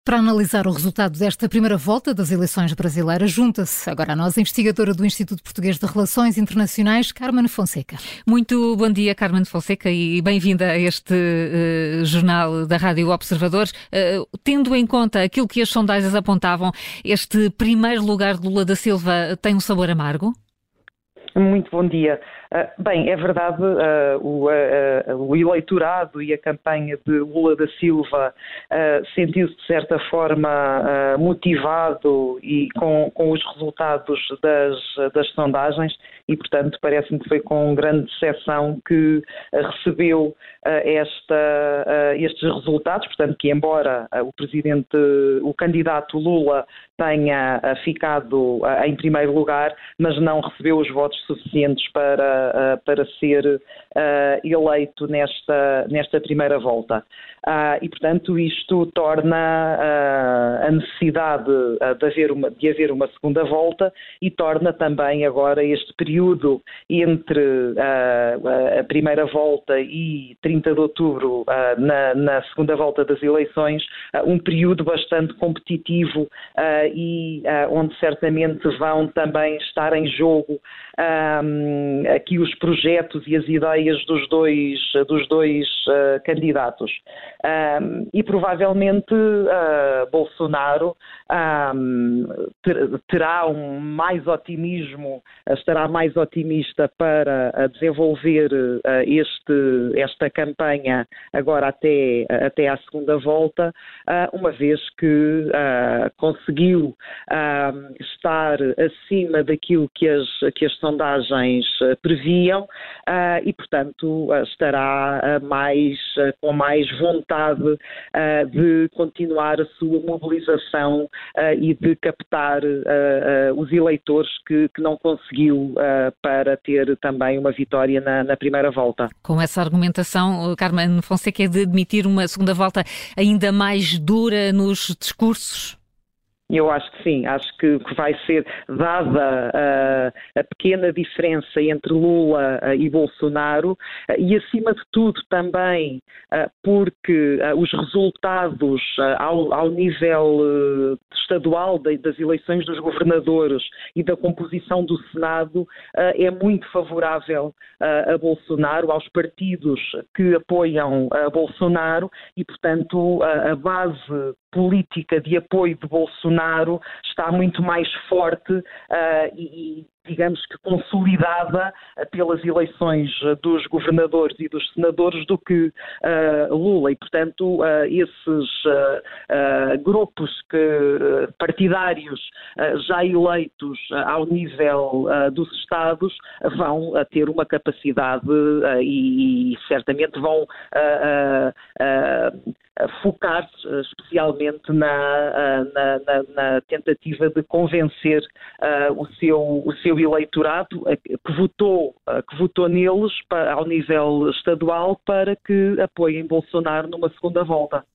Para analisar o resultado desta primeira volta das eleições brasileiras, junta-se agora a nós a investigadora do Instituto Português de Relações Internacionais, Carmen Fonseca. Muito bom dia, Carmen Fonseca, e bem-vinda a este jornal da Rádio Observador. Tendo em conta aquilo que as sondagens apontavam, este primeiro lugar de Lula da Silva tem um sabor amargo? Muito bom dia. Bem, é verdade, o eleitorado e a campanha de Lula da Silva sentiu-se de certa forma motivado e com os resultados das sondagens e, portanto, parece-me que foi com grande decepção que recebeu estes resultados, portanto que embora o candidato Lula tenha ficado em primeiro lugar, mas não recebeu os votos suficientes para ser eleito nesta primeira volta. E, portanto, isto torna a necessidade de haver uma segunda volta e torna também agora este período entre a primeira volta e 30 de outubro, na segunda volta das eleições, um período bastante competitivo e onde certamente vão também estar em jogo aqui os projetos e as ideias dos dois candidatos. E provavelmente Bolsonaro terá mais otimismo, estará mais otimista para desenvolver esta campanha agora até à segunda volta, uma vez que conseguiu estar acima daquilo que as sondagens previam e, portanto, estará com mais vontade de continuar a sua mobilização e de captar os eleitores que não conseguiu para ter também uma vitória na primeira volta. Com essa argumentação, Carmen Fonseca, é de admitir uma segunda volta ainda mais dura nos discursos? Eu acho que sim, acho que vai ser dada a pequena diferença entre Lula e Bolsonaro e, acima de tudo, também porque os resultados ao nível estadual das eleições dos governadores e da composição do Senado é muito favorável a Bolsonaro, aos partidos que apoiam Bolsonaro e, portanto, a base política de apoio de Bolsonaro está muito mais forte e digamos que consolidada pelas eleições dos governadores e dos senadores do que Lula. E, portanto, esses grupos partidários já eleitos ao nível dos Estados vão ter uma capacidade e certamente vão focar-se especialmente na tentativa de convencer o seu eleitorado que votou neles ao nível estadual para que apoiem Bolsonaro numa segunda volta.